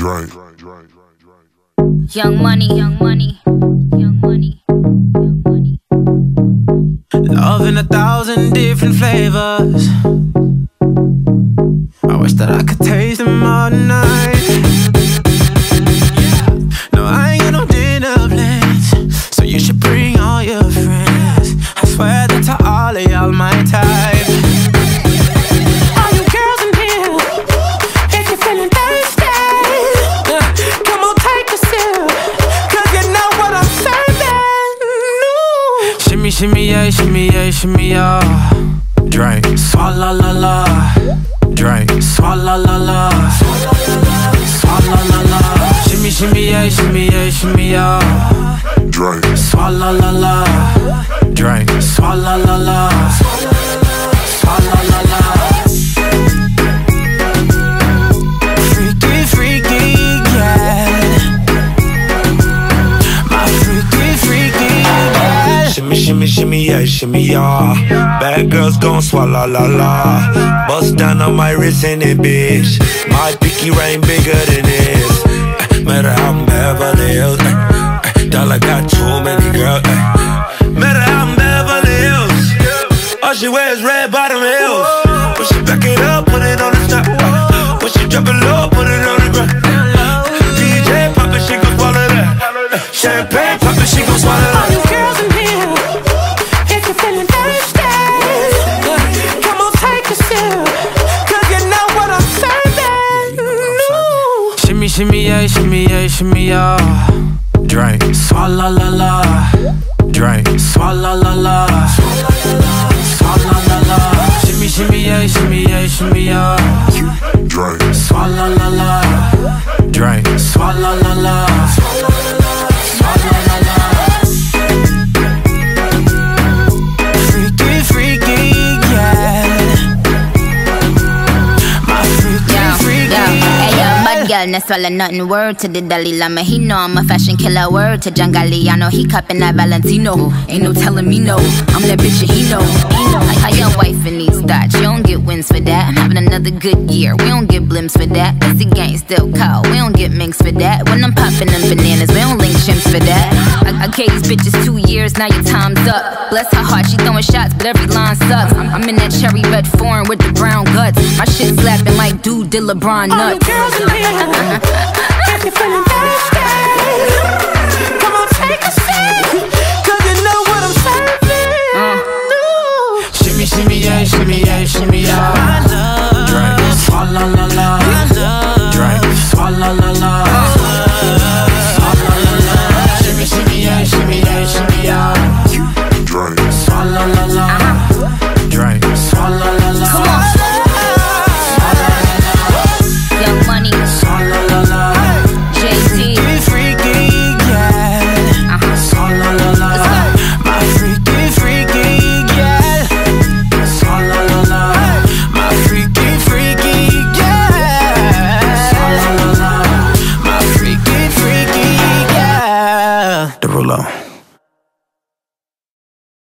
Drake. Young money, young money, young money, young money. Love in 1,000 different flavors. I wish that I could taste them all night. No, I ain't got no dinner plans, so you should bring all your friends. I swear that to all of y'all my type. All you girls in here, if you're feeling thirsty, come on take a sip, 'cause you know what I'm serving. No. Shimmy, shimmy, yeah, shimmy, yeah, shimmy, yeah. Drink, swalla la la. Drink, swalla la la. Swalla la la. Shimmy, shimmy, yeah, shimmy, yeah, shimmy, yeah. Drink, swalla la la. Drink, swalla la la. Swalla la la. Freaky, freaky, yeah. My freaky, freaky, yeah. Shimmy, shimmy, shimmy, yeah, shimmy, yeah. Bad girls gon' swallow la la. Bust down on my wrist in it, bitch. My pinky ring bigger than this. Matter how I'm Beverly Hills. Dollar got too many girls. Matter how I'm Beverly Hills. All she wears red bottom heels. When she back it up, put it on the top. When she drop it low, put it on the ground. DJ pop it, she gon' swallow that. Champagne pop it, she gon' swallow that. All you girls in here, if you're feeling thirsty, come on take a sip, 'cause you know what I'm serving. No. Shimmy, shimmy, yeah, shimmy, yeah, shimmy, yeah. Drink, swalla la la. Drink, swalla la la. Swalla la la. Shimmy, shimmy, yeah, shimmy, yeah, shimmy, yeah. drink, Swalla la la. Drink, swalla la la. Swalla la la. Freaky, freaky, yeah. My freaky, freaky, yeah. Bad girl, no swallow nothing. Word to the Dalai Lama, he know I'm a fashion killer. Word to John Galliano, he cupping that Valentino. Ain't no telling me no, I'm that bitch and he know. How your wife in these thoughts, you don't get wins for that. I'm having another good year, we don't get blimps for that. That's the gang still call, we don't get minks for that. When I'm popping them bananas, we don't link chimps for that. I gave these bitches 2 years, now your time's up. Bless her heart, she throwing shots, but every line sucks. I'm in that cherry red foreign with the brown guts. My shit slapping like dude did LeBron nuts. All you girls in here, if you're feeling